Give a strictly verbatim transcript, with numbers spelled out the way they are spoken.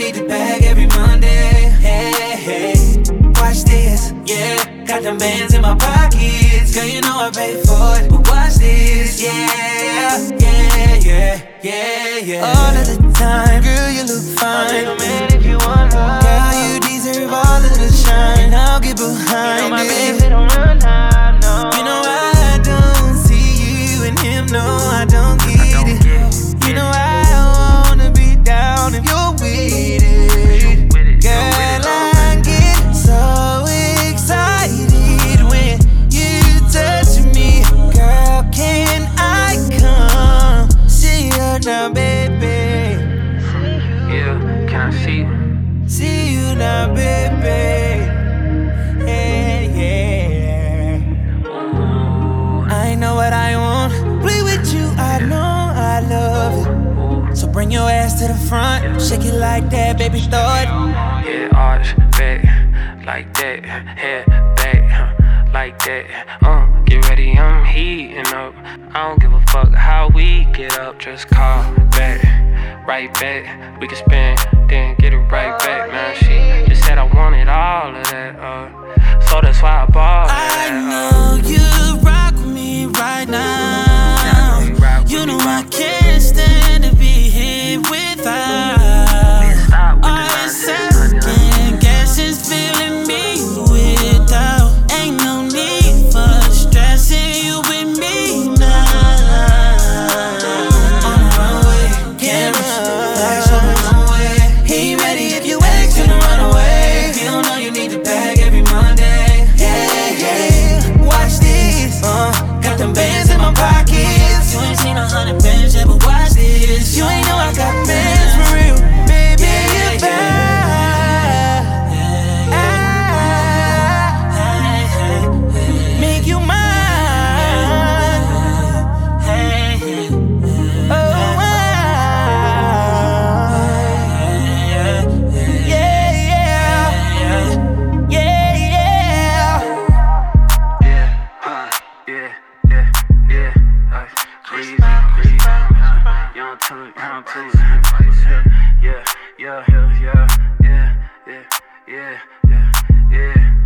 need the bag every Monday. Hey, hey, watch this, yeah. Got them bands in my pockets. Girl, you know I pay for it, but watch this, yeah, yeah, yeah, yeah, yeah. All of the time, girl, you look fine. I'll man if you want her. Girl, you deserve all of the shine. I'll get behind you know my it. Baby don't run now, no. You know I don't see you and him, no, I don't get I don't it. Get, you know I wanna be down if you're with it. With it girl, I get so excited when you touch me. Girl, can I come see you now, baby? Yeah, can I see you? See you now, baby. Yeah, yeah. I know what I want. Play with you, I know I love it. So bring your ass to the front. Shake it like that, baby, throw it. Yeah, arch back, like that. Head back, huh, like that. Uh, get ready, I'm heating up. I don't give a fuck how we get up. Just call back, right back. We can spin, then get it right back. Man, she just said I wanted all of that. Uh, so that's why I bought it. I know you rock with me right now. You know I can't stand to be here without. All this second guessing's feeling me without. Ain't no need for stressing you with me now. On the runway, cameras, flash on the runway. He ready if you ask him to run away. He don't know you need the bag every Monday. Yeah, yeah, watch this. Uh, got them bands in my pockets. You ain't seen a hundred bands yet, but watch this. You ain't know I got bands for real, baby. Yeah, if I, I make you mine. Oh, yeah, yeah, yeah, yeah. Yeah, huh, yeah, yeah, yeah. Uh, crazy, crazy. Uh, young too, young too. Yeah, yeah, yeah, yeah, yeah, yeah, yeah, yeah, yeah.